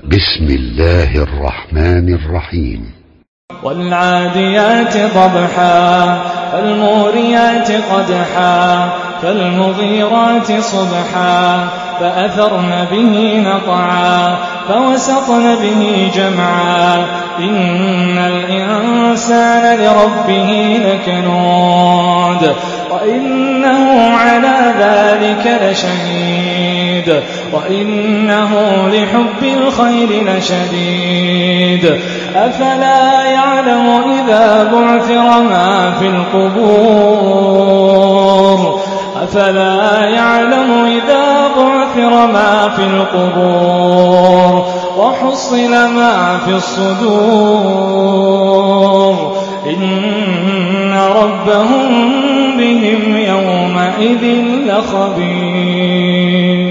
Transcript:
بسم الله الرحمن الرحيم. والعاديات ضبحا فالموريات قدحا فالمغيرات صبحا فأثرن به نقعا فوسطن به جمعا إن الإنسان لربه لكنود وإنه على ذلك لشهيد وإنه لحب الخير لشديد أفلا يعلم إذا بعثر ما في القبور وحصل ما في الصدور إن ربهم بهم يومئذ لخبير.